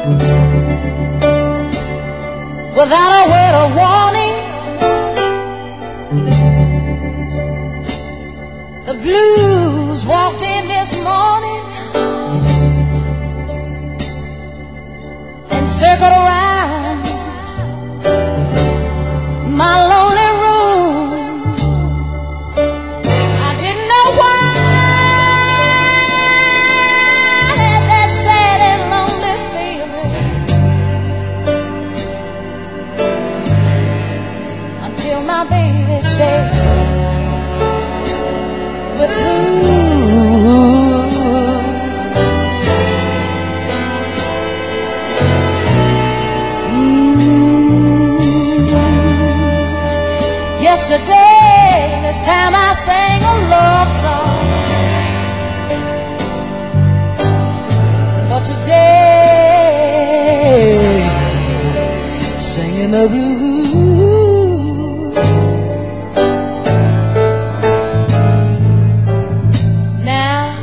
without a word of warning. The blues walked in this morning and circled around my lonely room. I didn't know why I had that sad and lonely feeling until my baby said we're through. Yesterday, this time I sang a love song, but today, singing the blues. Now,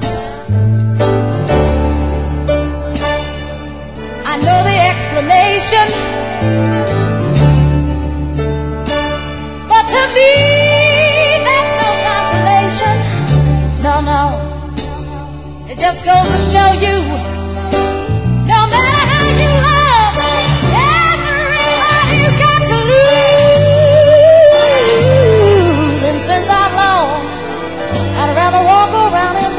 I know the explanation. To me, that's no consolation. No, no. It just goes to show you, no matter how you love, everybody's got to lose. And since I've lost, I'd rather walk around and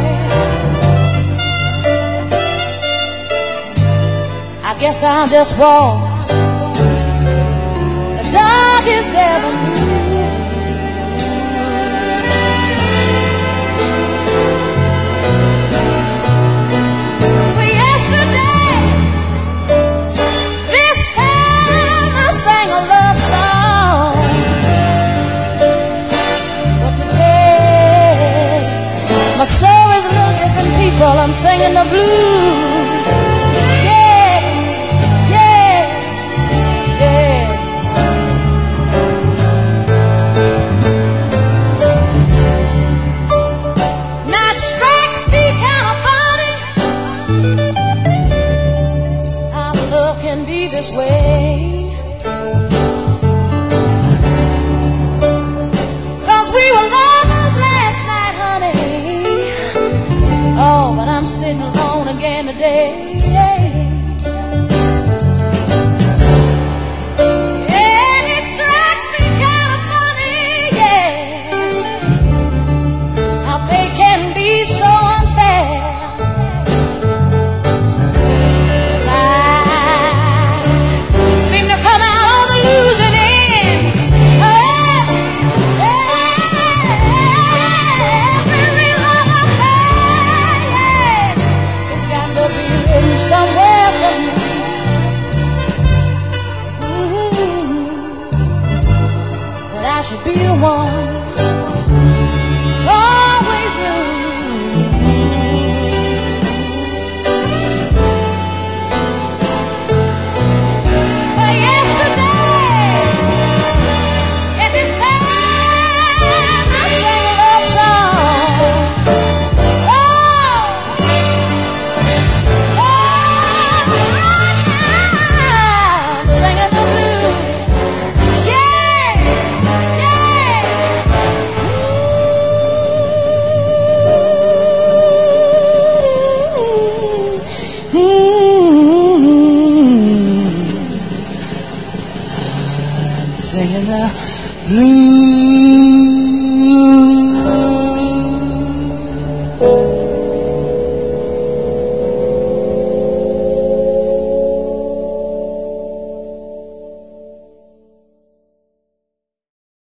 worry. I guess I'll just walk the darkest avenue. My story's a little different, people. I'm singing the blues. Yeah, yeah, yeah. Now it strikes me kind of funny how love can be this way. 'Cause we were lovers last night, honey. Oh, but I'm sitting alone again today. And it strikes me kind of funny, yeah, how fate can be so unfair. 'Cause I seem to come out on the losing end. Somewhere from you. That I should be the one to always lose. But yesterday, at this time, I sang a love song. Singing the blues.